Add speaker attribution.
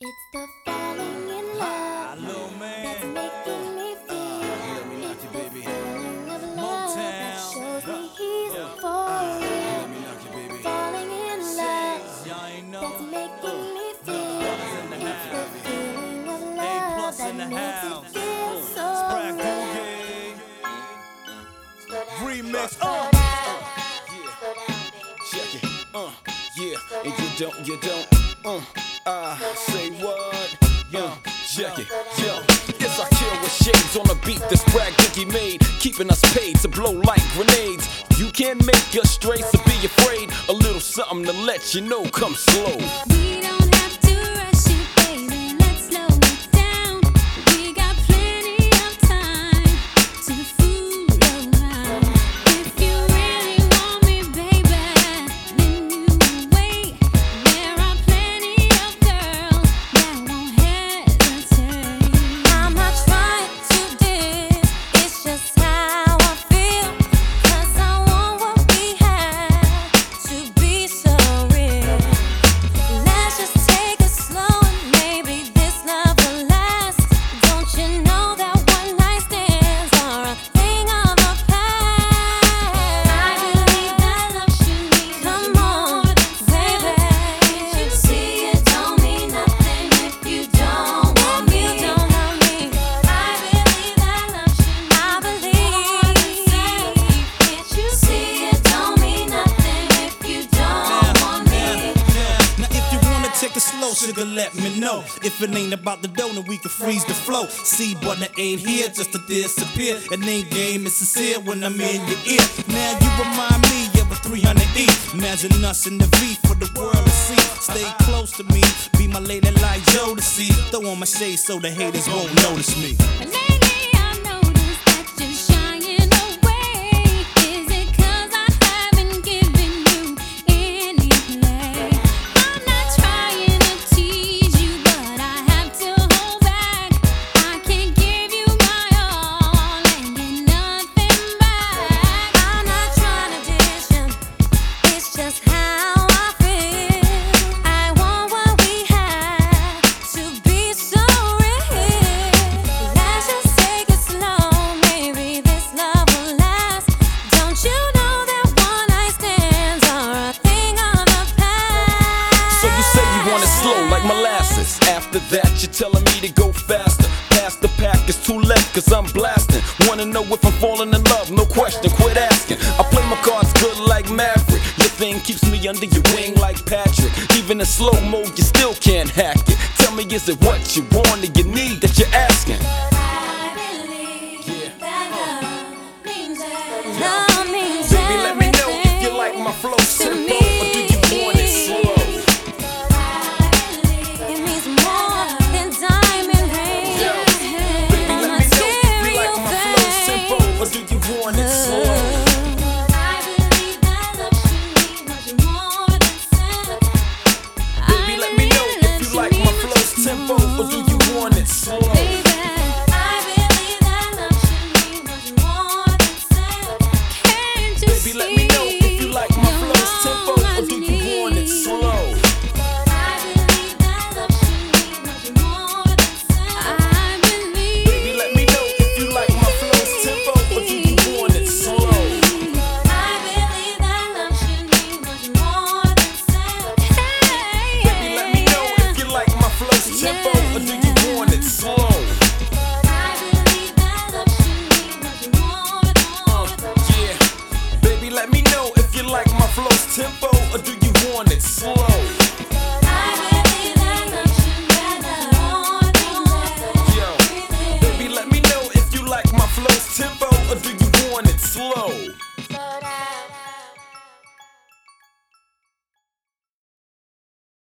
Speaker 1: It's the falling in love that's making me feel. It's the feeling of love that shows me he's for real. Falling in love that's making me feel. It's the feeling of love that makes it feel so real.
Speaker 2: Remix,
Speaker 1: Slow down,
Speaker 2: check it, yeah, and you don't, say what, check it, yo. Yes, I kill with shades on a beat this Brad Dickie made, keeping us paid to blow like grenades. You can't make us stray, so be afraid. A little something to let you know, come slow.
Speaker 3: We don't have to rush it, baby, let's slow it down. We got plenty of time to fool around. If you really want me, baby, then you wait. There are plenty of girls that won't hesitate. I'm not trying to diss, it's just how I feel. 'Cause I want what we have to be so real. Let's just take it slow and maybe this love will last. Don't you know that one night stands are a thing of the past? I believe that love should mean come on, baby. Can't you see it don't mean nothing if you don't want me? I believe that love should mean I believe. Can't you see it don't mean nothing if you don't want me?
Speaker 4: Now if you wanna take it slow, sugar, let me know. If it ain't about the dough, then we can freeze the flow. See, button ain't here just to disappear. It ain't game, it's sincere when I'm in your ear. Now you remind me of a 300E. Imagine us in the V for the world to see. Stay close to me, be my lady like Joe to see. Throw on my shades so the haters won't notice me.
Speaker 3: Lately I've noticed that you're shying away. Is it 'cause I haven't given you any play? I'm not trying to tease you, but I have to hold back. I can't give you my all and get nothing back. I'm not trying to dish you, it's just how I feel. I want what we have to be so real. Let's just take it slow, maybe this love will last. Don't you know that one night stands are a thing of the past?
Speaker 2: So you say you want it slow like molasses. After that, you're telling me to go faster. Pass the pack, it's too late, 'cause I'm blasting. Wanna know if I'm falling in love? No question, quit asking. I play my cards good like Maverick. Your thing keeps me under your wing like Patrick. Even in slow mo, you still can't hack it. Tell me, is it what you want or you need that you're asking?
Speaker 3: I believe that love means everything. Love means
Speaker 2: Baby, let me know if you like my flow simple or do you want it slow?
Speaker 3: It means more than diamond rings.
Speaker 2: Baby, let me know if you like my flow simple or do you want it slow?
Speaker 3: I believe that love should mean much more than sex.
Speaker 2: Baby, let me know if you like my flow tempo or do you want it slow?
Speaker 3: Baby, I believe that love should mean much more than sex. Can't you
Speaker 2: Baby, let me know if you like my flow tempo or do you want it slow?
Speaker 3: I believe that love should mean much more than sex. I believe.
Speaker 2: Baby, let me know if you like my flow tempo or do you want it slow?
Speaker 3: I believe that love should mean much more than sex.
Speaker 2: Baby, let me know if you like my flow tempo or do you want it slow?
Speaker 3: I believe that love should mean much more than
Speaker 2: Yeah, baby, let me know if you like my flow tempo